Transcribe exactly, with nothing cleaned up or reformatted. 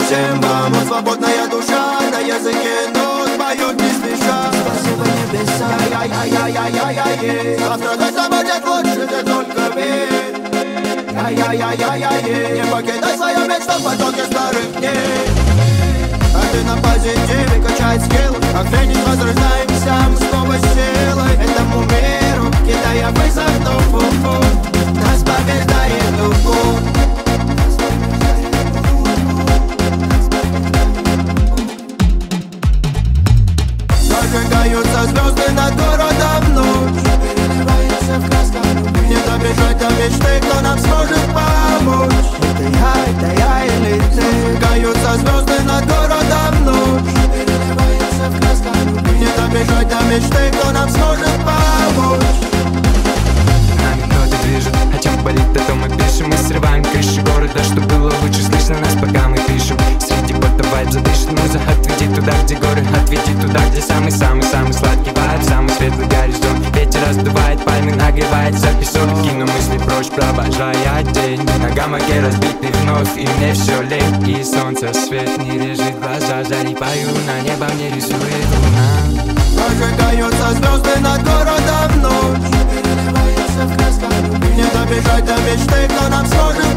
всем вам. Вот свободная душа на языке нот поет не спеша. Спасибо небеса. Ай-яй-яй-яй-яй-яй. Завтра дальше будет лучше, ты только верь. Ай-яй-яй-яй-яй-яй. Не покидай свое место в потоке старых дней. А ты на позитиве качает скилл. Как феникс возрождаемся мы снова силой. Этому миру кидая вызов, ну фу-фу. Нас побеждает духу. Зажигаются звезды над городом ночь. Переливается в красках любви. Не добежать до мечты, кто нам сможет помочь. Это я, это я или ты. Зажигаются звезды над городом ночь. Переливается в красках любви. Не добежать до мечты, кто нам сможет помочь. Нами кто-то движет, о чем болит, о том мы пишем. Мы срываем крыши города, что было лучше слышно нас, пока мы пишем. Среди бота вайб задышит муза. Отведи туда, где горы, отведи туда, где самый-самый-самый сладкий вайб. Самый светлый горизонт, ветер раздувает пальмы, нагревает за песок. Кину мысли прочь, провожая день. На гамаке разбитый вновь, и мне все лень. И солнце свет не режет глаза, залипаю на небо, мне рисует луна. Зажигаются звезды над городом ночь. Переливается в красках любви. Не добежать до мечты, кто нам сможет